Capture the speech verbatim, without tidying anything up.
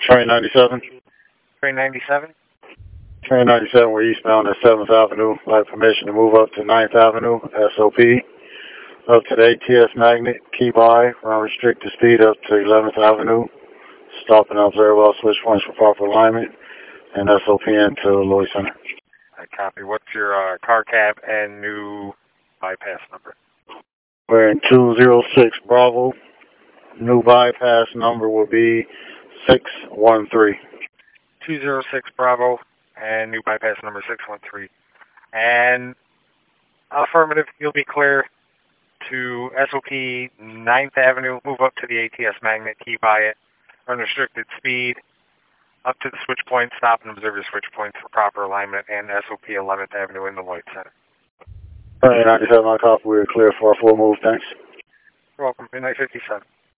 Train ninety-seven. Train ninety-seven? Train ninety-seven, we're eastbound at seventh Avenue. I'd like permission to move up to ninth Avenue, S O P. Up to the A T S Magnet, key by, run restricted speed up to eleventh Avenue. Stop and observe all switch points for proper alignment. And S O P into Lloyd Center. I copy. What's your uh, car cab and new bypass number? We're in two zero six Bravo. New bypass number will be six one three. two zero six Bravo and new bypass number six one three. And affirmative, you'll be clear to S O P ninth Avenue, move up to the A T S Magnet, key by it, unrestricted speed, up to the switch point, stop and observe your switch points for proper alignment, and S O P eleventh Avenue in the Lloyd Center. All right, ninety-seven, my copy. We're clear for our full move. Thanks. You're welcome. Midnight fifty-seven.